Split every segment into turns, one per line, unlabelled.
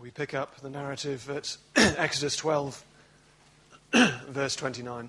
We pick up the narrative at Exodus 12, verse 29.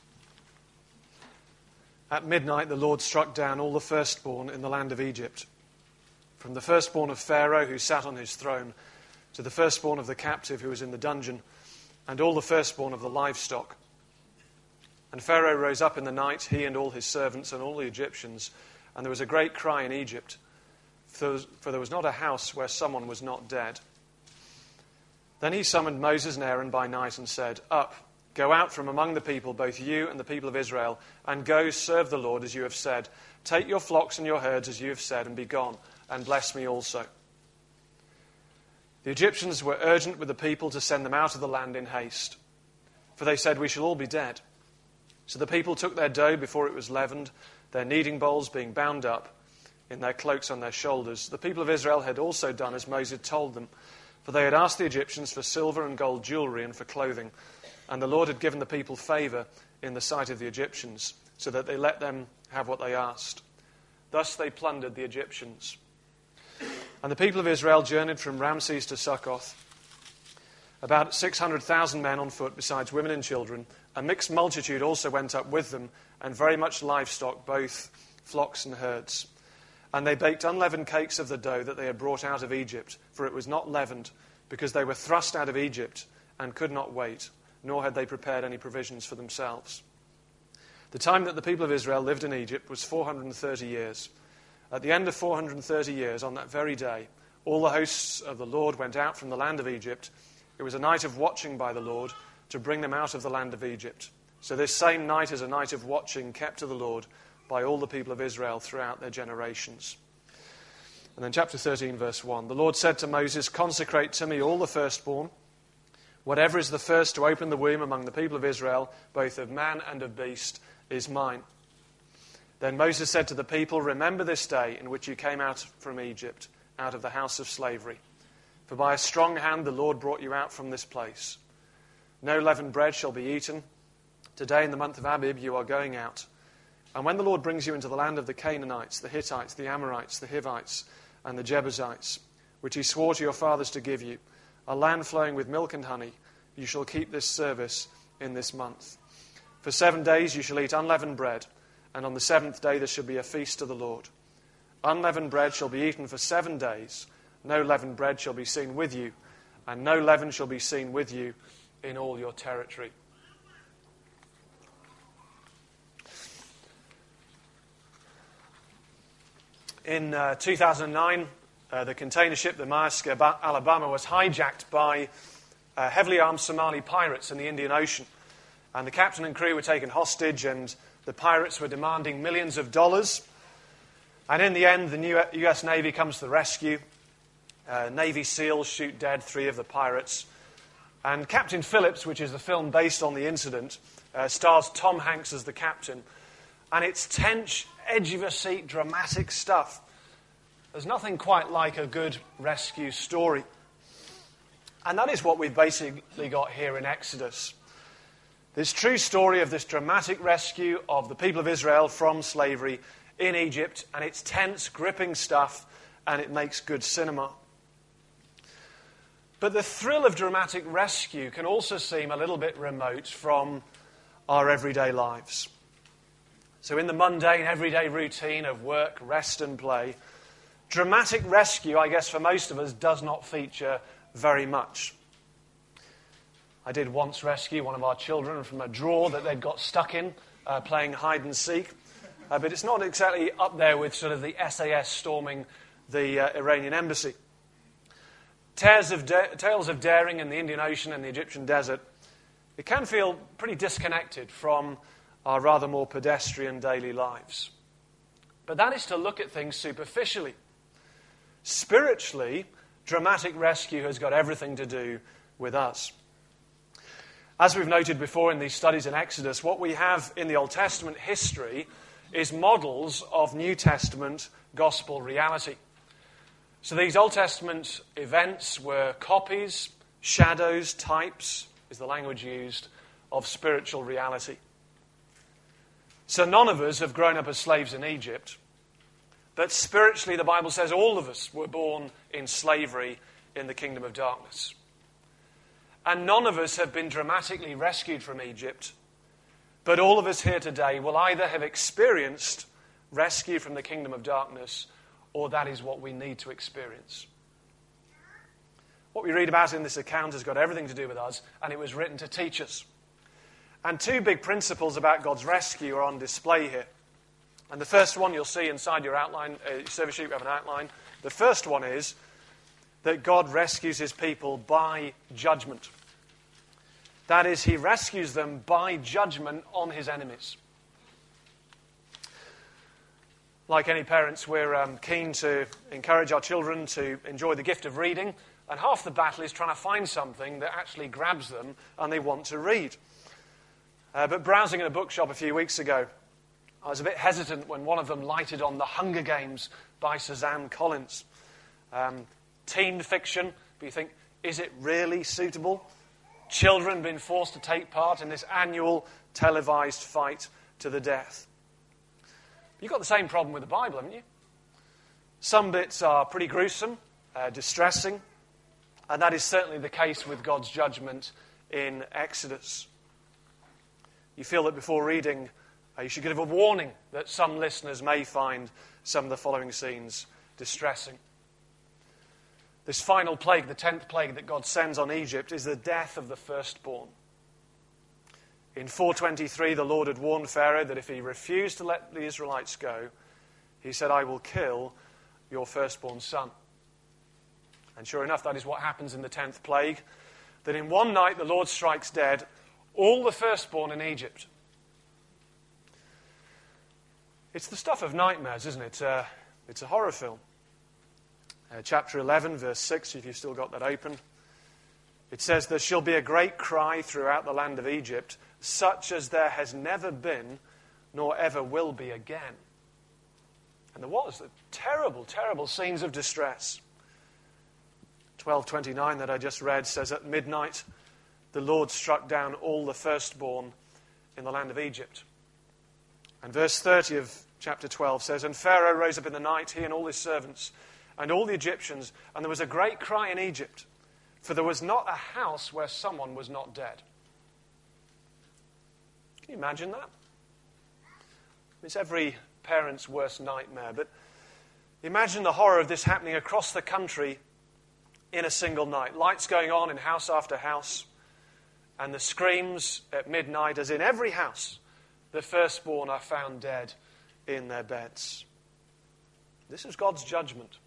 At midnight the Lord struck down all the firstborn in the land of Egypt, from the firstborn of Pharaoh who sat on his throne, to the firstborn of the captive who was in the dungeon, and all the firstborn of the livestock. And Pharaoh rose up in the night, he and all his servants and all the Egyptians, and there was a great cry in Egypt, for there was not a house where someone was not dead. Then he summoned Moses and Aaron by night and said, "Up, go out from among the people, both you and the people of Israel, and go serve the Lord as you have said. Take your flocks and your herds as you have said, and be gone, and bless me also." The Egyptians were urgent with the people to send them out of the land in haste, for they said, "We shall all be dead." So the people took their dough before it was leavened, their kneading bowls being bound up in their cloaks on their shoulders. The people of Israel had also done as Moses told them, for they had asked the Egyptians for silver and gold jewelry and for clothing, and the Lord had given the people favor in the sight of the Egyptians, so that they let them have what they asked. Thus they plundered the Egyptians. And the people of Israel journeyed from Ramses to Succoth, about 600,000 men on foot, besides women and children. A mixed multitude also went up with them, and very much livestock, both flocks and herds. And they baked unleavened cakes of the dough that they had brought out of Egypt, for it was not leavened, because they were thrust out of Egypt and could not wait, nor had they prepared any provisions for themselves. The time that the people of Israel lived in Egypt was 430 years. At the end of 430 years, on that very day, all the hosts of the Lord went out from the land of Egypt. It was a night of watching by the Lord to bring them out of the land of Egypt. So this same night is a night of watching kept to the Lord by all the people of Israel throughout their generations. And then chapter 13, verse 1. The Lord said to Moses, "Consecrate to me all the firstborn. Whatever is the first to open the womb among the people of Israel, both of man and of beast, is mine." Then Moses said to the people, "Remember this day in which you came out from Egypt, out of the house of slavery. For by a strong hand the Lord brought you out from this place. No leavened bread shall be eaten. Today in the month of Abib you are going out. And when the Lord brings you into the land of the Canaanites, the Hittites, the Amorites, the Hivites, and the Jebusites, which he swore to your fathers to give you, a land flowing with milk and honey, you shall keep this service in this month. For 7 days you shall eat unleavened bread, and on the 7th day there shall be a feast to the Lord. Unleavened bread shall be eaten for 7 days. No leavened bread shall be seen with you, and no leaven shall be seen with you in all your territory." In 2009, the container ship, the Maersk Alabama, was hijacked by heavily armed Somali pirates in the Indian Ocean. And the captain and crew were taken hostage, and the pirates were demanding millions of dollars. And in the end, the U.S. Navy comes to the rescue. Navy SEALs shoot dead 3 of the pirates. And Captain Phillips, which is the film based on the incident, stars Tom Hanks as the captain. And it's tense, edge-of-your-seat, dramatic stuff. There's nothing quite like a good rescue story. And that is what we've basically got here in Exodus. This true story of this dramatic rescue of the people of Israel from slavery in Egypt, and it's tense, gripping stuff, and it makes good cinema. But the thrill of dramatic rescue can also seem a little bit remote from our everyday lives. So in the mundane, everyday routine of work, rest and play, dramatic rescue, I guess for most of us, does not feature very much. I did once rescue one of our children from a drawer that they'd got stuck in, playing hide and seek. But it's not exactly up there with sort of the SAS storming the Iranian embassy. Tales of daring in the Indian Ocean and the Egyptian desert, it can feel pretty disconnected from our rather more pedestrian daily lives. But that is to look at things superficially. Spiritually, dramatic rescue has got everything to do with us. As we've noted before in these studies in Exodus, what we have in the Old Testament history is models of New Testament gospel reality. So these Old Testament events were copies, shadows, types, is the language used, of spiritual reality. So none of us have grown up as slaves in Egypt, but spiritually the Bible says all of us were born in slavery in the kingdom of darkness. And none of us have been dramatically rescued from Egypt, but all of us here today will either have experienced rescue from the kingdom of darkness, or that is what we need to experience. What we read about in this account has got everything to do with us, and it was written to teach us. And two big principles about God's rescue are on display here. And the first one you'll see inside your outline, your service sheet, we have an outline. The first one is that God rescues his people by judgment. That is, he rescues them by judgment on his enemies. Like any parents, we're keen to encourage our children to enjoy the gift of reading, and half the battle is trying to find something that actually grabs them and they want to read. But browsing in a bookshop a few weeks ago, I was a bit hesitant when one of them lighted on The Hunger Games by Suzanne Collins. Teen fiction, but you think, is it really suitable? Children being forced to take part in this annual televised fight to the death. You've got the same problem with the Bible, haven't you? Some bits are pretty gruesome, distressing, and that is certainly the case with God's judgment in Exodus. You feel that before reading, you should give a warning that some listeners may find some of the following scenes distressing. This final plague, the 10th plague that God sends on Egypt, is the death of the firstborn. In 423, the Lord had warned Pharaoh that if he refused to let the Israelites go, he said, I will kill your firstborn son. And sure enough, that is what happens in the 10th plague, that in one night the Lord strikes dead all the firstborn in Egypt. It's the stuff of nightmares, isn't it? It's a horror film. Chapter 11, verse 6, if you've still got that open. It says, there shall be a great cry throughout the land of Egypt, such as there has never been, nor ever will be again. And there was the terrible, terrible scenes of distress. 12:29 that I just read says, at midnight, the Lord struck down all the firstborn in the land of Egypt. And verse 30 of chapter 12 says, and Pharaoh rose up in the night, he and all his servants, and all the Egyptians, and there was a great cry in Egypt, for there was not a house where someone was not dead. Can you imagine that? It's every parent's worst nightmare, but imagine the horror of this happening across the country in a single night. Lights going on in house after house, and the screams at midnight, as in every house, the firstborn are found dead in their beds. This is God's judgment.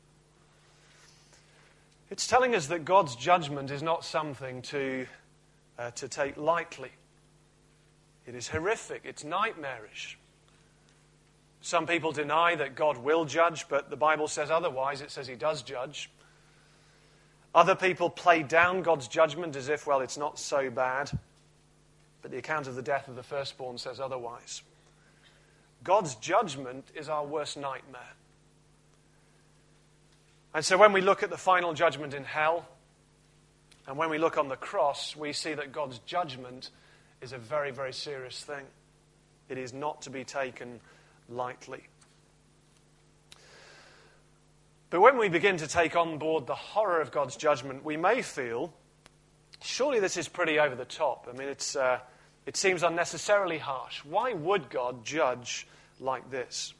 It's telling us that God's judgment is not something to take lightly. It is horrific. It's nightmarish. Some people deny that God will judge, but the Bible says otherwise. It says he does judge. Other people play down God's judgment as if, well, it's not so bad. But the account of the death of the firstborn says otherwise. God's judgment is our worst nightmare. And so when we look at the final judgment in hell, and when we look on the cross, we see that God's judgment is a very, very serious thing. It is not to be taken lightly. But when we begin to take on board the horror of God's judgment, we may feel, surely this is pretty over the top. I mean, it seems unnecessarily harsh. Why would God judge like this?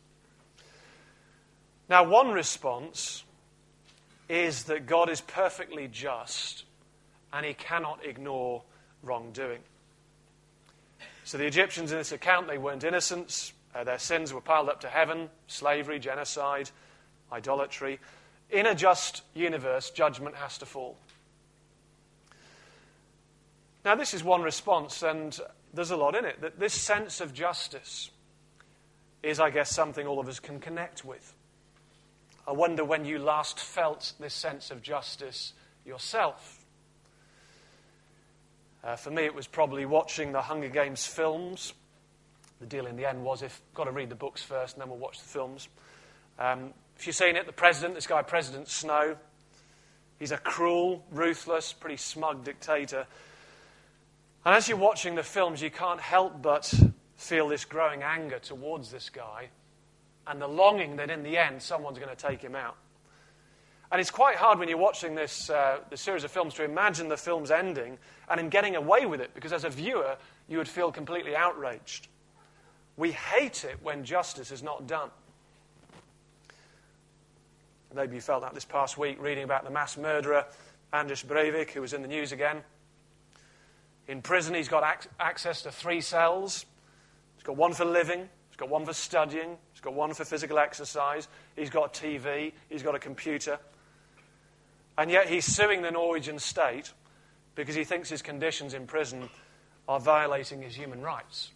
Now, one response is that God is perfectly just and he cannot ignore wrongdoing. So the Egyptians in this account, they weren't innocents. Their sins were piled up to heaven: slavery, genocide, idolatry. In a just universe, judgment has to fall. Now, this is one response, and there's a lot in it. That this sense of justice is, I guess, something all of us can connect with. I wonder when you last felt this sense of justice yourself. For me, it was probably watching the Hunger Games films. The deal in the end was, got to read the books first, and then we'll watch the films. If you've seen it, the president, this guy, President Snow, he's a cruel, ruthless, pretty smug dictator. And as you're watching the films, you can't help but feel this growing anger towards this guy and the longing that in the end someone's going to take him out. And it's quite hard when you're watching this series of films to imagine the film's ending and him getting away with it, because as a viewer, you would feel completely outraged. We hate it when justice is not done. Maybe you felt that this past week reading about the mass murderer, Anders Breivik, who was in the news again. In prison, he's got access to 3 cells. He's got one for living, he's got one for studying, he's got one for physical exercise, he's got a TV, he's got a computer. And yet he's suing the Norwegian state because he thinks his conditions in prison are violating his human rights.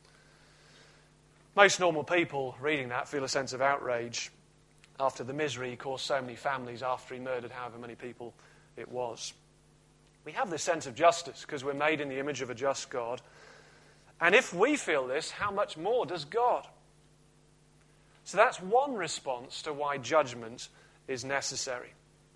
Most normal people reading that feel a sense of outrage after the misery he caused so many families after he murdered however many people it was. We have this sense of justice because we're made in the image of a just God. And if we feel this, how much more does God? So that's one response to why judgment is necessary.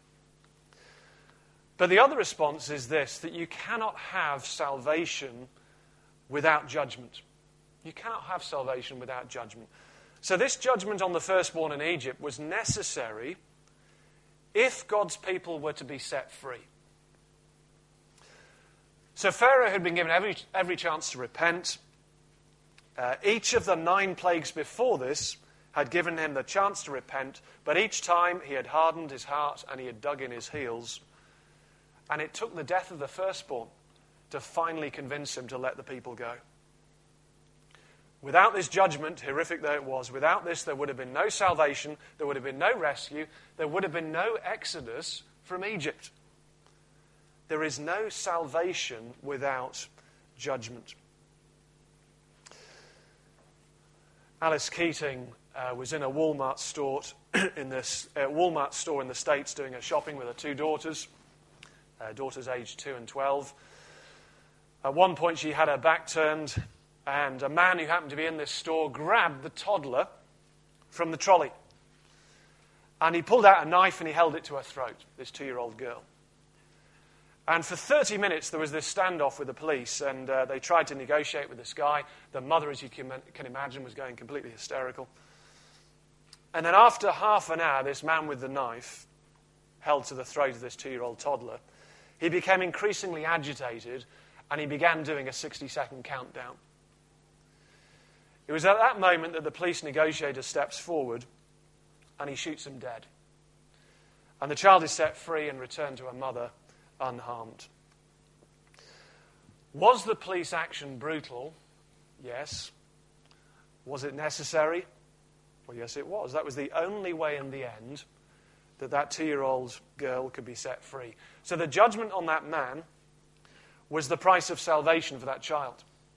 But the other response is this, that you cannot have salvation without judgment. You cannot have salvation without judgment. So this judgment on the firstborn in Egypt was necessary if God's people were to be set free. So Pharaoh had been given every chance to repent. Each of the 9 plagues before this had given him the chance to repent, but each time he had hardened his heart and he had dug in his heels. And it took the death of the firstborn to finally convince him to let the people go. Without this judgment, horrific though it was, without this there would have been no salvation, there would have been no rescue, there would have been no exodus from Egypt. There is no salvation without judgment. Alice Keating was in a Walmart store in the States doing her shopping with her 2 daughters. Daughters aged 2 and 12. At one point she had her back turned, and a man who happened to be in this store grabbed the toddler from the trolley. And he pulled out a knife and he held it to her throat, this 2-year-old girl. And for 30 minutes there was this standoff with the police, and they tried to negotiate with this guy. The mother, as you can imagine, was going completely hysterical. And then after half an hour, this man with the knife held to the throat of this 2-year-old toddler, he became increasingly agitated, and he began doing a 60-second countdown. It was at that moment that the police negotiator steps forward, and he shoots him dead. And the child is set free and returned to her mother unharmed. Was the police action brutal? Yes. Was it necessary? Well, yes, it was. That was the only way in the end that 2-year-old girl could be set free. So the judgment on that man was the price of salvation for that child.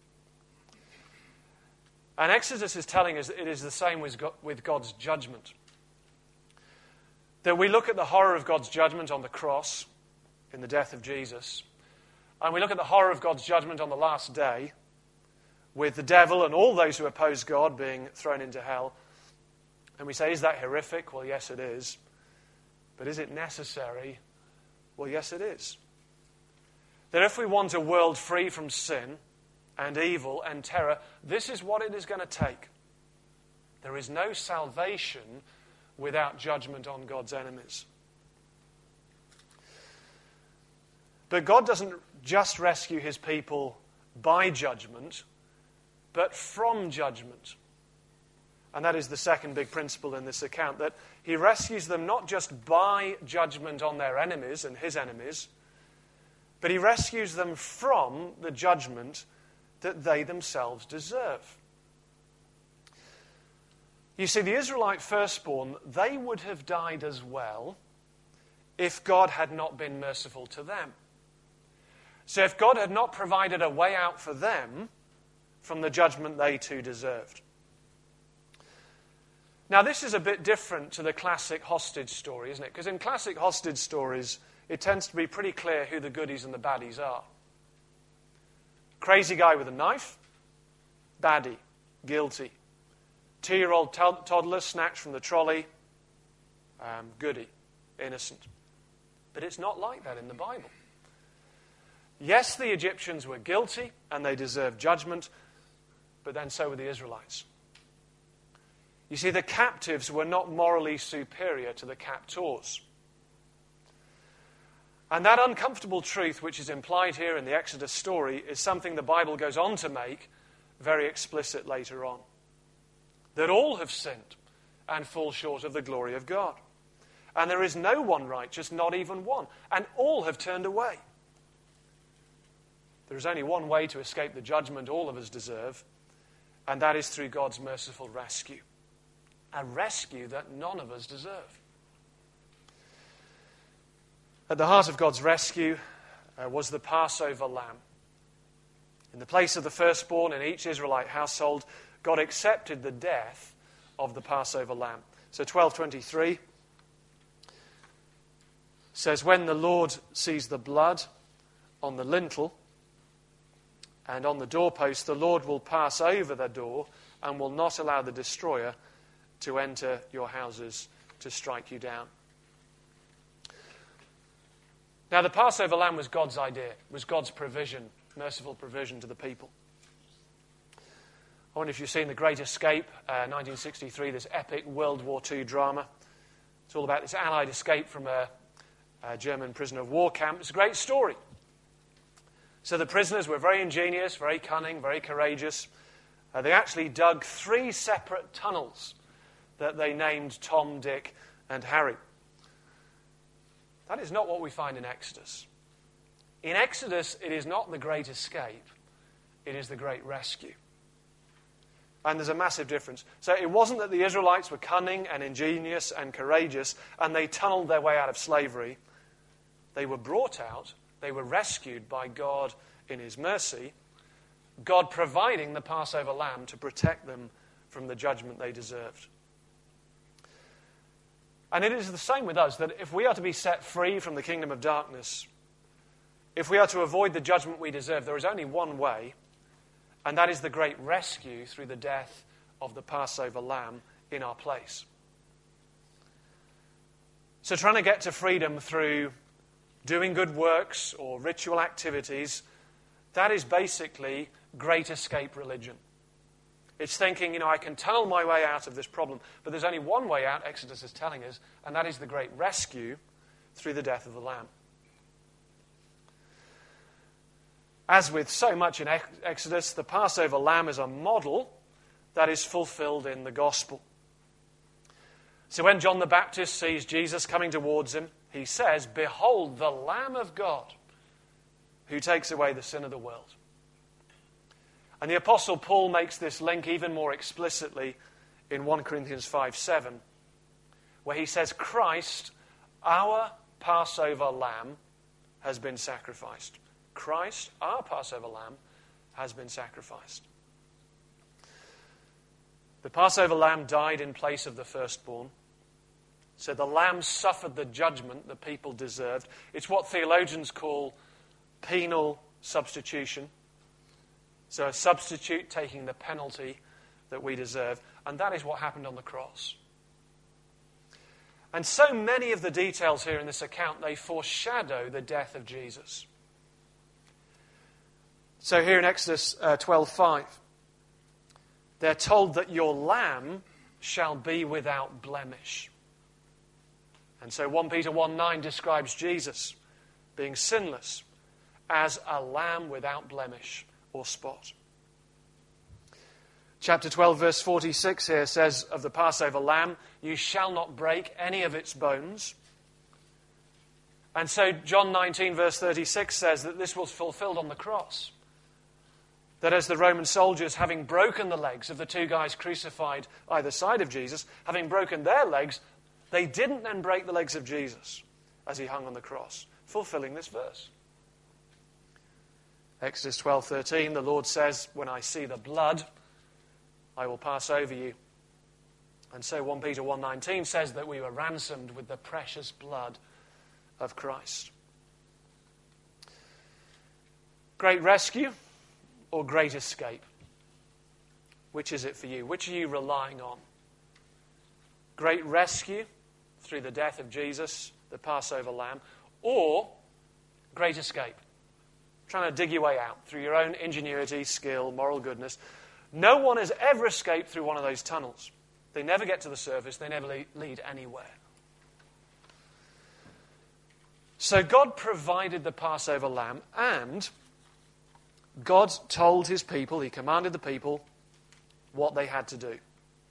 And Exodus is telling us that it is the same with God's judgment. That we look at the horror of God's judgment on the cross, in the death of Jesus, and we look at the horror of God's judgment on the last day, with the devil and all those who oppose God being thrown into hell, and we say, is that horrific? Well, yes, it is. But is it necessary? Well, yes, it is. That if we want a world free from sin and evil and terror, this is what it is going to take. There is no salvation without judgment on God's enemies. But God doesn't just rescue his people by judgment, but from judgment. And that is the second big principle in this account, that he rescues them not just by judgment on their enemies and his enemies, but he rescues them from the judgment that they themselves deserve. You see, the Israelite firstborn, they would have died as well if God had not been merciful to them. So if God had not provided a way out for them from the judgment they too deserved. Now, this is a bit different to the classic hostage story, isn't it? Because in classic hostage stories, it tends to be pretty clear who the goodies and the baddies are. Crazy guy with a knife, baddie, guilty. 2-year-old toddler snatched from the trolley, goodie, innocent. But it's not like that in the Bible. Yes, the Egyptians were guilty and they deserved judgment, but then so were the Israelites. You see, the captives were not morally superior to the captors. And that uncomfortable truth, which is implied here in the Exodus story, is something the Bible goes on to make very explicit later on. That all have sinned and fall short of the glory of God. And there is no one righteous, not even one. And all have turned away. There is only one way to escape the judgment all of us deserve, and that is through God's merciful rescue. A rescue that none of us deserve. At the heart of God's rescue was the Passover lamb. In the place of the firstborn in each Israelite household, God accepted the death of the Passover lamb. So 12:23 says, when the Lord sees the blood on the lintel and on the doorpost, the Lord will pass over the door and will not allow the destroyer to enter your houses to strike you down. Now, the Passover lamb was God's idea, was God's provision, merciful provision to the people. I wonder if you've seen The Great Escape, 1963, this epic World War II drama. It's all about this Allied escape from a German prisoner of war camp. It's a great story. So the prisoners were very ingenious, very cunning, very courageous. They actually dug 3 separate tunnels that they named Tom, Dick, and Harry. That is not what we find in Exodus. In Exodus, it is not the great escape. It is the great rescue. And there's a massive difference. So it wasn't that the Israelites were cunning and ingenious and courageous and they tunneled their way out of slavery. They were brought out. They were rescued by God in his mercy. God providing the Passover lamb to protect them from the judgment they deserved. And it is the same with us, that if we are to be set free from the kingdom of darkness, if we are to avoid the judgment we deserve, there is only one way, and that is the great rescue through the death of the Passover lamb in our place. So trying to get to freedom through doing good works or ritual activities, that is basically great escape religion. It's thinking, I can tunnel my way out of this problem, but there's only one way out, Exodus is telling us, and that is the great rescue through the death of the Lamb. As with so much in Exodus, the Passover Lamb is a model that is fulfilled in the gospel. So when John the Baptist sees Jesus coming towards him, he says, "Behold, the Lamb of God, who takes away the sin of the world." And the Apostle Paul makes this link even more explicitly in 1 Corinthians 5:7, where he says, Christ, our Passover lamb, has been sacrificed. Christ, our Passover lamb, has been sacrificed. The Passover lamb died in place of the firstborn. So the lamb suffered the judgment the people deserved. It's what theologians call penal substitution. So a substitute taking the penalty that we deserve. And that is what happened on the cross. And so many of the details here in this account, they foreshadow the death of Jesus. So here in Exodus 12:5, they're told that your lamb shall be without blemish. And so 1 Peter 1:9 describes Jesus being sinless as a lamb without blemish or spot. Chapter 12, verse 46 here says of the Passover lamb, you shall not break any of its bones. And so John 19, verse 36 says that this was fulfilled on the cross. That as the Roman soldiers, having broken the legs of the 2 guys crucified either side of Jesus, having broken their legs, they didn't then break the legs of Jesus as he hung on the cross, fulfilling this verse. Exodus 12:13, the Lord says, when I see the blood, I will pass over you. And so 1 Peter 1:19 says that we were ransomed with the precious blood of Christ. Great rescue or great escape? Which is it for you? Which are you relying on? Great rescue through the death of Jesus, the Passover lamb, or great escape? Trying to dig your way out through your own ingenuity, skill, moral goodness. No one has ever escaped through one of those tunnels. They never get to the surface. They never lead anywhere. So God provided the Passover lamb, and God told his people, he commanded the people what they had to do.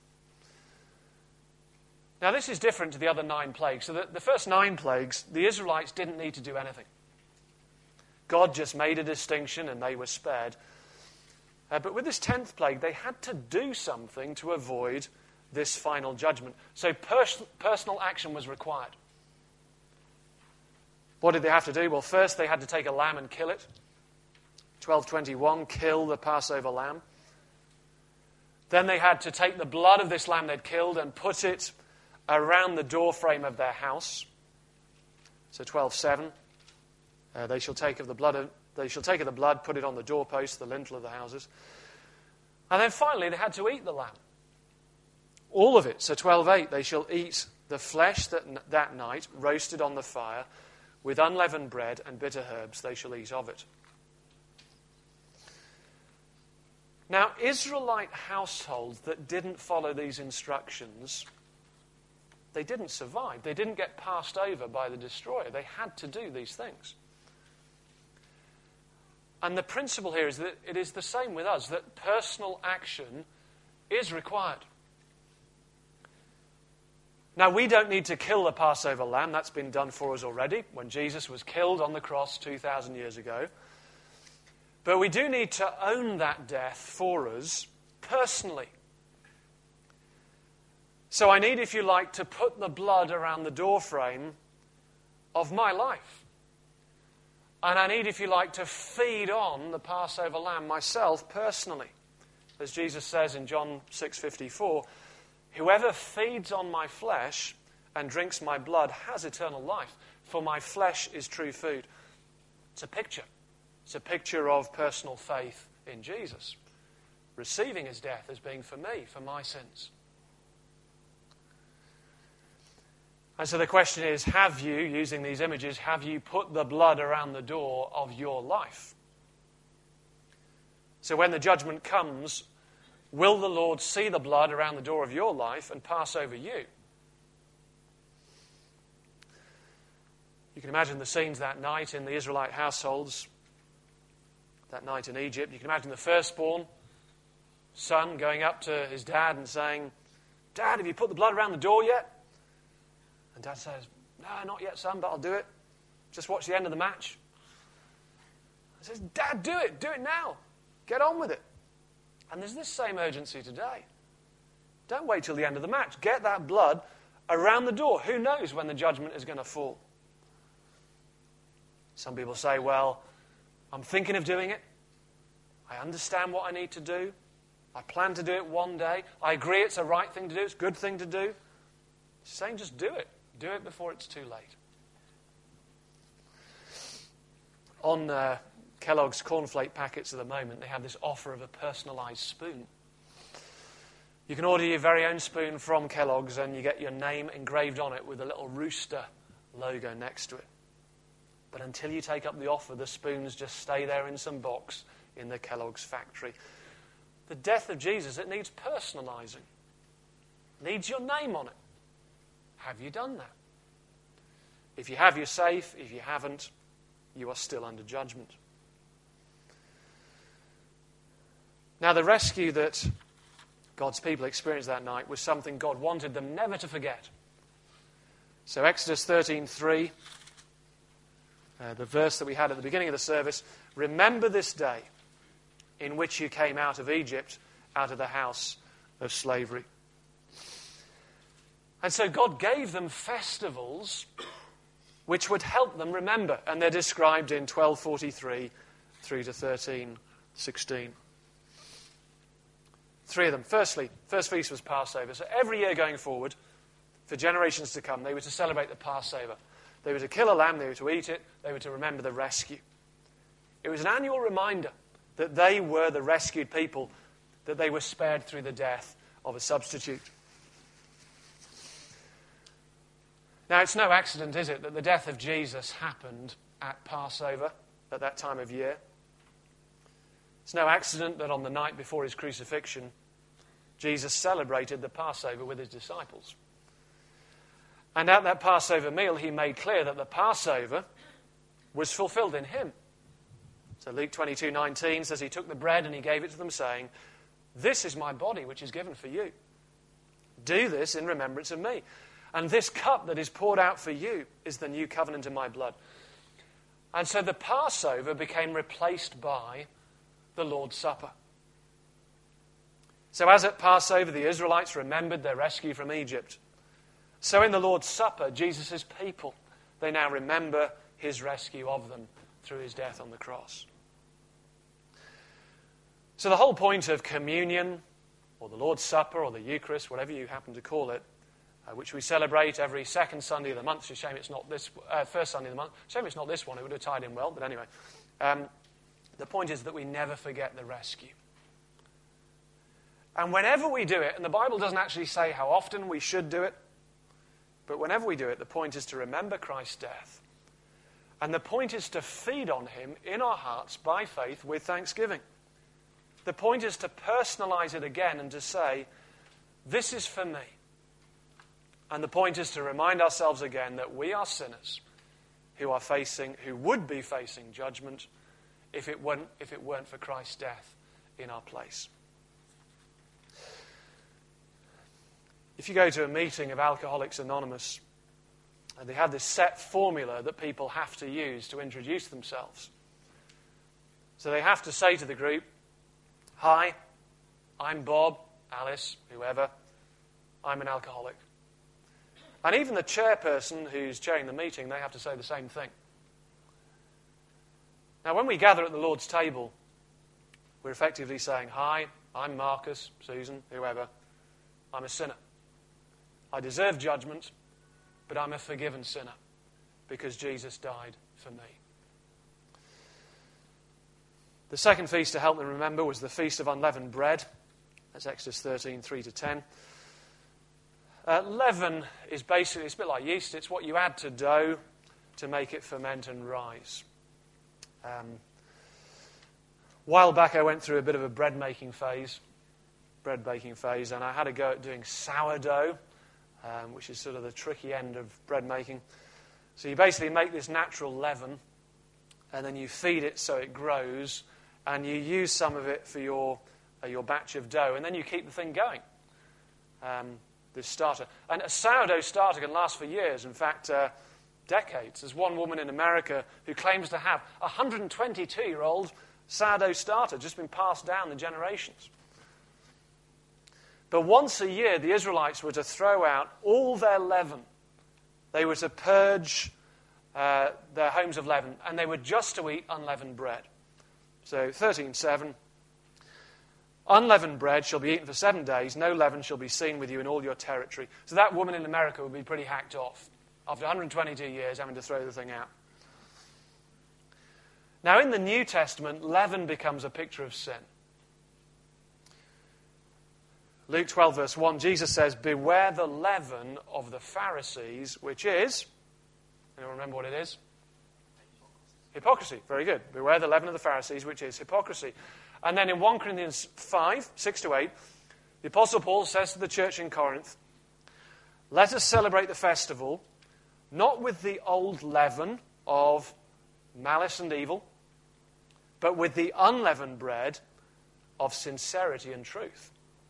Now this is different to the other 9 plagues. So the first 9 plagues, the Israelites didn't need to do anything. God just made a distinction and they were spared. But with this 10th plague, they had to do something to avoid this final judgment. So personal action was required. What did they have to do? Well, first they had to take a lamb and kill it. 12:21, kill the Passover lamb. Then they had to take the blood of this lamb they'd killed and put it around the doorframe of their house. So 12:7, they shall take of the blood, put it on the doorpost, the lintel of the houses. And then finally they had to eat the lamb. All of it. So 12:8, they shall eat the flesh that night, roasted on the fire, with unleavened bread and bitter herbs, they shall eat of it. Now, Israelite households that didn't follow these instructions, they didn't survive. They didn't get passed over by the destroyer. They had to do these things. And the principle here is that it is the same with us, that personal action is required. Now, we don't need to kill the Passover lamb. That's been done for us already when Jesus was killed on the cross 2,000 years ago. But we do need to own that death for us personally. So I need, if you like, to put the blood around the doorframe of my life. And I need, if you like, to feed on the Passover lamb myself personally. As Jesus says in John 6:54, whoever feeds on my flesh and drinks my blood has eternal life, for my flesh is true food. It's a picture. It's a picture of personal faith in Jesus, receiving his death as being for me, for my sins. And so the question is, have you, using these images, have you put the blood around the door of your life? So when the judgment comes, will the Lord see the blood around the door of your life and pass over you? You can imagine the scenes that night in the Israelite households, that night in Egypt. You can imagine the firstborn son going up to his dad and saying, "Dad, have you put the blood around the door yet?" And Dad says, "No, not yet, son, but I'll do it. Just watch the end of the match." He says, "Dad, do it now. Get on with it." And there's this same urgency today. Don't wait till the end of the match. Get that blood around the door. Who knows when the judgment is going to fall? Some people say, well, I'm thinking of doing it. I understand what I need to do. I plan to do it one day. I agree it's a right thing to do. It's a good thing to do. He's saying just do it. Do it before it's too late. On Kellogg's cornflake packets at the moment, they have this offer of a personalised spoon. You can order your very own spoon from Kellogg's and you get your name engraved on it with a little rooster logo next to it. But until you take up the offer, the spoons just stay there in some box in the Kellogg's factory. The death of Jesus, it needs personalising. Needs your name on it. Have you done that? If you have, you're safe. If you haven't, you are still under judgment. Now, the rescue that God's people experienced that night was something God wanted them never to forget. So Exodus 13:3, the verse that we had at the beginning of the service, remember this day in which you came out of Egypt, out of the house of slavery. And so God gave them festivals which would help them remember. And they're described in 12:43 through to 13:16. Three of them. Firstly, first feast was Passover. So every year going forward, for generations to come, they were to celebrate the Passover. They were to kill a lamb, they were to eat it, they were to remember the rescue. It was an annual reminder that they were the rescued people, that they were spared through the death of a substitute. Now, it's no accident, is it, that the death of Jesus happened at Passover at that time of year. It's no accident that on the night before his crucifixion, Jesus celebrated the Passover with his disciples. And at that Passover meal, he made clear that the Passover, was fulfilled in him. So Luke 22:19 says he took the bread and he gave it to them, saying, "This is my body, which is given for you. Do this in remembrance of me. And this cup that is poured out for you is the new covenant in my blood." And so the Passover became replaced by the Lord's Supper. So as at Passover, the Israelites remembered their rescue from Egypt. So in the Lord's Supper, Jesus' people, they now remember his rescue of them through his death on the cross. So the whole point of communion, or the Lord's Supper, or the Eucharist, whatever you happen to call it, which we celebrate every second Sunday of the month. It's a shame it's not this first Sunday of the month. Shame it's not this one. It would have tied in well, but anyway. The point is that we never forget the rescue. And whenever we do it, and the Bible doesn't actually say how often we should do it, but whenever we do it, the point is to remember Christ's death. And the point is to feed on him in our hearts by faith with thanksgiving. The point is to personalize it again and to say, this is for me. And the point is to remind ourselves again that we are sinners who would be facing judgment if it weren't for Christ's death in our place. If you go to a meeting of Alcoholics Anonymous, they have this set formula that people have to use to introduce themselves. So they have to say to the group, "Hi, I'm Bob, Alice, whoever. I'm an alcoholic." And even the chairperson who's chairing the meeting, they have to say the same thing. Now, when we gather at the Lord's table, we're effectively saying, "Hi, I'm Marcus, Susan, whoever. I'm a sinner. I deserve judgment, but I'm a forgiven sinner because Jesus died for me." The second feast to help them remember was the Feast of Unleavened Bread. That's Exodus 13, 3-10. Leaven is basically, it's a bit like yeast. It's what you add to dough to make it ferment and rise. A while back I went through a bit of a bread baking phase, and I had a go at doing sourdough, which is sort of the tricky end of bread making. So you basically make this natural leaven, and then you feed it so it grows, and you use some of it for your batch of dough, and then you keep the thing going. This starter. And a sourdough starter can last for years, in fact, decades. There's one woman in America who claims to have a 122-year-old sourdough starter, just been passed down the generations. But once a year, the Israelites were to throw out all their leaven. They were to purge their homes of leaven, and they were just to eat unleavened bread. So 13:7, "Unleavened bread shall be eaten for 7 days. No leaven shall be seen with you in all your territory." So that woman in America would be pretty hacked off after 122 years having to throw the thing out. Now, in the New Testament, leaven becomes a picture of sin. Luke 12, verse 1, Jesus says, "Beware the leaven of the Pharisees," which is, anyone remember what it is? Hypocrisy. Very good. "Beware the leaven of the Pharisees," which is hypocrisy. And then in 1 Corinthians 5, 6-8, the Apostle Paul says to the church in Corinth, "Let us celebrate the festival, not with the old leaven of malice and evil, but with the unleavened bread of sincerity and truth."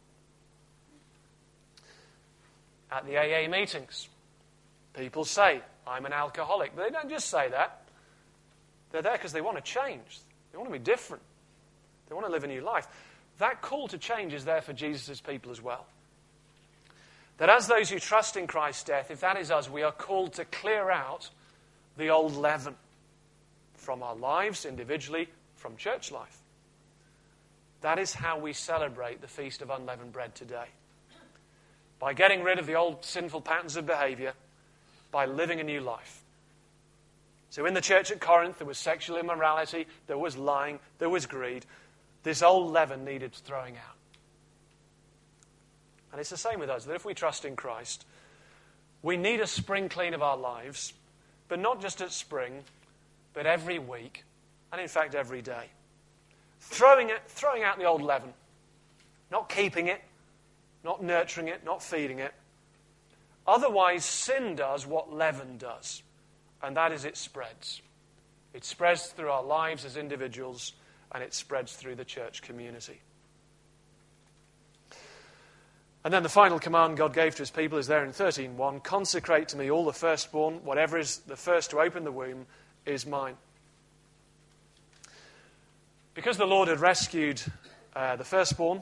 At the AA meetings, people say, "I'm an alcoholic." But they don't just say that. They're there because they want to change. They want to be different. They want to live a new life. That call to change is there for Jesus' people as well. That as those who trust in Christ's death, if that is us, we are called to clear out the old leaven from our lives individually, from church life. That is how we celebrate the Feast of Unleavened Bread today. By getting rid of the old sinful patterns of behavior, by living a new life. So in the church at Corinth, there was sexual immorality, there was lying, there was greed. This old leaven needed throwing out. And it's the same with us, that if we trust in Christ, we need a spring clean of our lives, but not just at spring, but every week, and in fact every day. Throwing out the old leaven, not keeping it, not nurturing it, not feeding it. Otherwise, sin does what leaven does, and that is it spreads. It spreads through our lives as individuals, and it spreads through the church community. And then the final command God gave to his people is there in 13:1, consecrate to me all the firstborn, whatever is the first to open the womb is mine. Because the Lord had rescued the firstborn,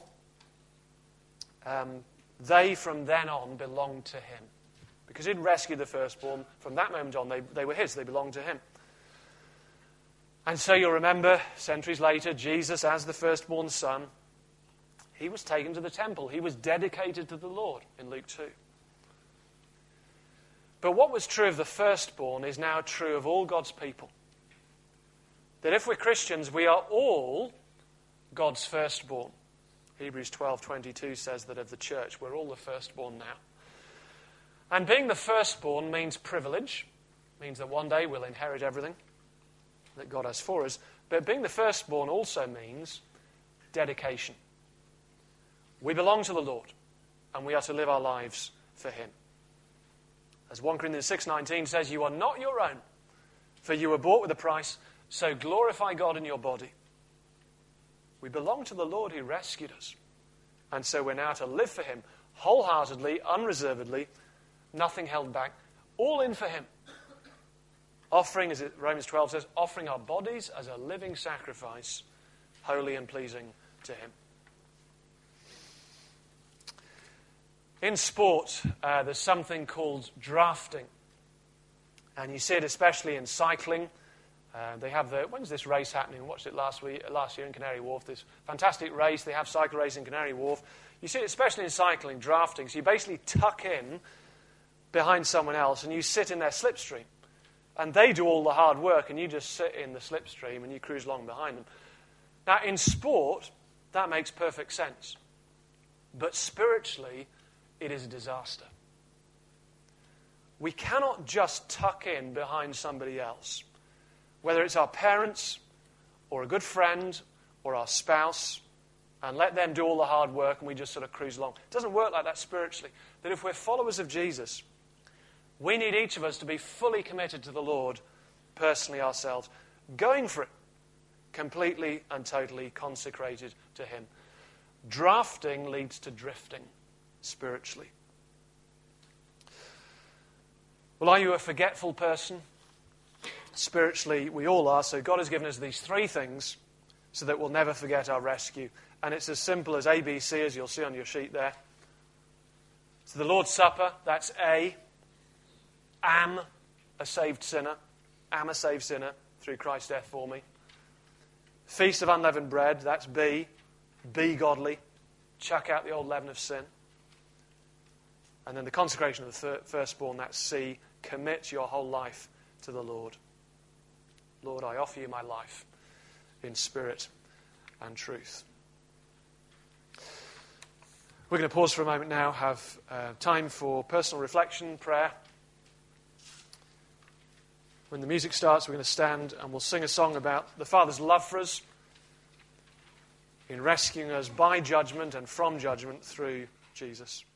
they from then on belonged to him. Because he'd rescued the firstborn, from that moment on they were his, they belonged to him. And so you'll remember, centuries later, Jesus as the firstborn son, he was taken to the temple. He was dedicated to the Lord in Luke 2. But what was true of the firstborn is now true of all God's people. That if we're Christians, we are all God's firstborn. Hebrews 12:22 says that of the church, we're all the firstborn now. And being the firstborn means privilege, means that one day we'll inherit everything that God has for us. But being the firstborn also means dedication. We belong to the Lord, and we are to live our lives for him. As 1 Corinthians 6:19 says, you are not your own, for you were bought with a price, so glorify God in your body. We belong to the Lord who rescued us, and so we're now to live for him, wholeheartedly, unreservedly, nothing held back, all in for him. Offering, as Romans 12 says, offering our bodies as a living sacrifice, holy and pleasing to him. In sport, there's something called drafting. And you see it especially in cycling. They have when's this race happening? I watched it last year in Canary Wharf. This fantastic race. They have cycle race in Canary Wharf. You see it especially in cycling, drafting. So you basically tuck in behind someone else and you sit in their slipstream. And they do all the hard work and you just sit in the slipstream and you cruise along behind them. Now, in sport, that makes perfect sense. But spiritually, it is a disaster. We cannot just tuck in behind somebody else, whether it's our parents or a good friend or our spouse, and let them do all the hard work and we just sort of cruise along. It doesn't work like that spiritually. That if we're followers of Jesus, we need each of us to be fully committed to the Lord, personally ourselves, going for it, completely and totally consecrated to him. Drafting leads to drifting spiritually. Well, are you a forgetful person? Spiritually, we all are, so God has given us these three things so that we'll never forget our rescue. And it's as simple as ABC, as you'll see on your sheet there. So the Lord's Supper, that's A. Am a saved sinner. Am a saved sinner through Christ's death for me. Feast of unleavened bread, that's B. Be godly. Chuck out the old leaven of sin. And then the consecration of the firstborn, that's C. Commit your whole life to the Lord. Lord, I offer you my life in spirit and truth. We're going to pause for a moment now, have time for personal reflection, prayer. When the music starts, we're going to stand and we'll sing a song about the Father's love for us in rescuing us by judgment and from judgment through Jesus.